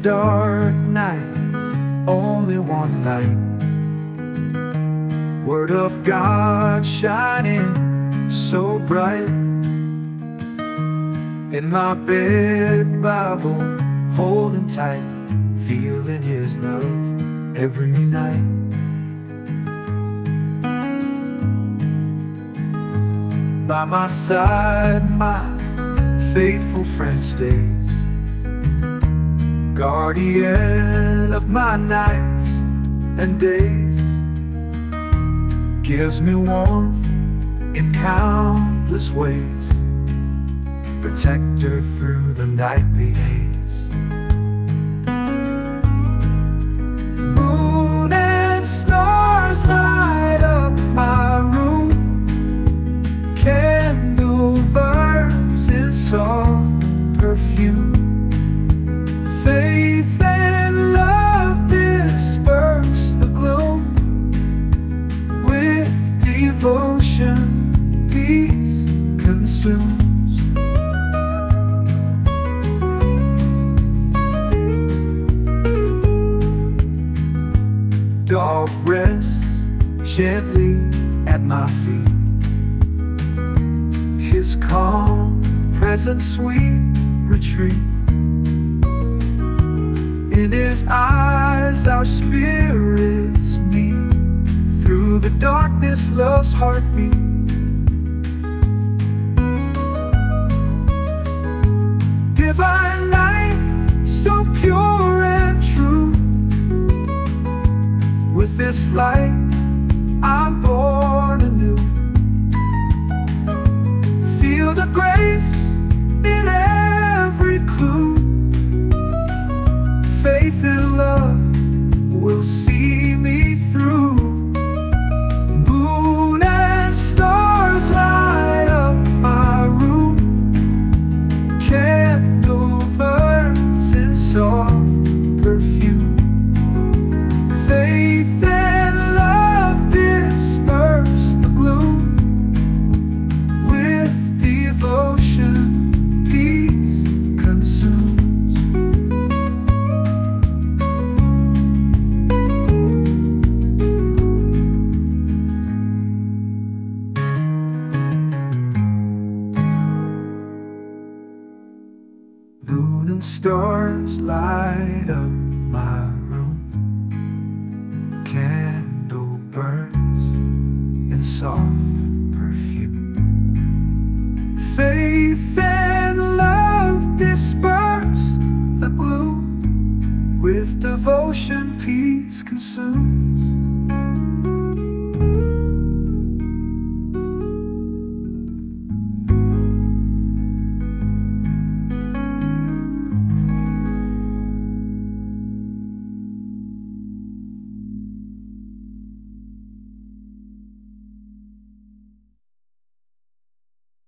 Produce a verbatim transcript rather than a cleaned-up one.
dark night, only one light. Word of God shining so bright. In my bed, Bible holding tight, feeling His love every night. By my side, my faithful friend stays, guardian of my nights and days. Gives me warmth in countless ways, protector through the nightly haze. Moon and stars light up my room, candle burns in soft perfume. Faith and love disperse the gloom. With devotion, peace consumes. Dog rests gently at my feet, His calm presence sweet retreat. In His eyes our spirits meet, through the darkness love's heartbeat. Divine light, so pure and true. With this light I'm born anew. Feel the grace in every clue. Faith and love will see me through. Moon and stars light up my room, candle burns in soft perfume. Faith and love disperse the gloom. With devotion, peace consumes. Moon and stars light up my room, candle burns in soft perfume. Faith and love disperse the gloom. With devotion, peace consumes.